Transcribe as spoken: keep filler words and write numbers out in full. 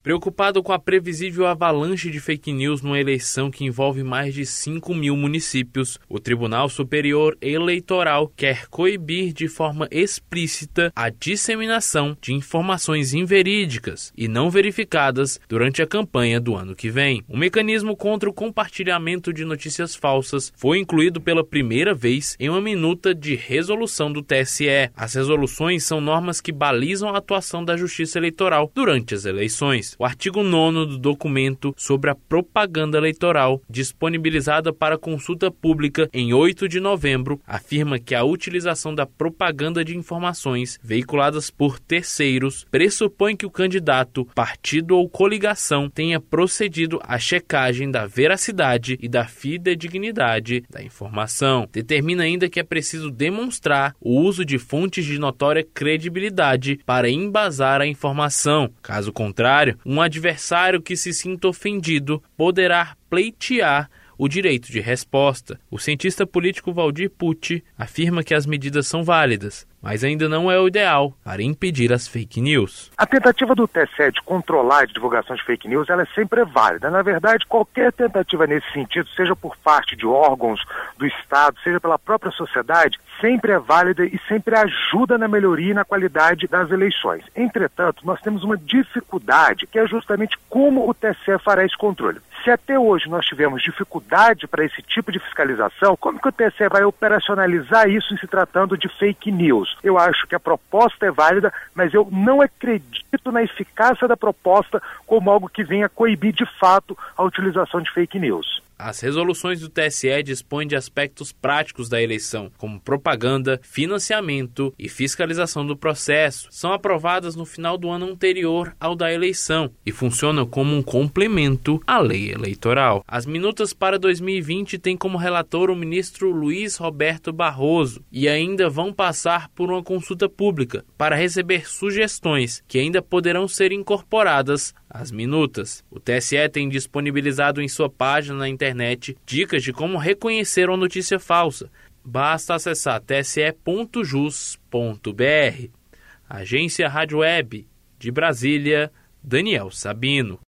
Preocupado com a previsível avalanche de fake news numa eleição que envolve mais de cinco mil municípios, o Tribunal Superior Eleitoral quer coibir de forma explícita a disseminação de informações inverídicas e não verificadas durante a campanha do ano que vem. O mecanismo contra o compartilhamento de notícias falsas foi incluído pela primeira vez em uma minuta de resolução do T S E. As resoluções são normas que balizam a atuação da Justiça Eleitoral durante as eleições. O artigo nono do documento sobre a propaganda eleitoral, disponibilizada para consulta pública em oito de novembro, afirma que a utilização da propaganda de informações veiculadas por terceiros pressupõe que o candidato, partido ou coligação tenha procedido à checagem da veracidade e da fidedignidade da informação. Determina ainda que é preciso demonstrar o uso de fontes de notória credibilidade para embasar a informação. Caso contrário, um adversário que se sinta ofendido poderá pleitear o direito de resposta. O cientista político Valdir Pucci afirma que as medidas são válidas, mas ainda não é o ideal para impedir as fake news. A tentativa do T S E de controlar a divulgação de fake news, ela é sempre válida. Na verdade, qualquer tentativa nesse sentido, seja por parte de órgãos do Estado, seja pela própria sociedade, sempre é válida e sempre ajuda na melhoria e na qualidade das eleições. Entretanto, nós temos uma dificuldade, que é justamente como o T S E fará esse controle. Se até hoje nós tivemos dificuldade para esse tipo de fiscalização, como que o T S E vai operacionalizar isso em se tratando de fake news? Eu acho que a proposta é válida, mas eu não acredito na eficácia da proposta como algo que venha coibir de fato a utilização de fake news. As resoluções do T S E dispõem de aspectos práticos da eleição, como propaganda, financiamento e fiscalização do processo. São aprovadas no final do ano anterior ao da eleição e funcionam como um complemento à lei eleitoral. As minutas para dois mil e vinte têm como relator o ministro Luiz Roberto Barroso e ainda vão passar por uma consulta pública para receber sugestões que ainda poderão ser incorporadas às minutas. O T S E tem disponibilizado em sua página na internet dicas de como reconhecer uma notícia falsa. Basta acessar t s e ponto jus ponto b r. Agência Rádio Web de Brasília, Daniel Sabino.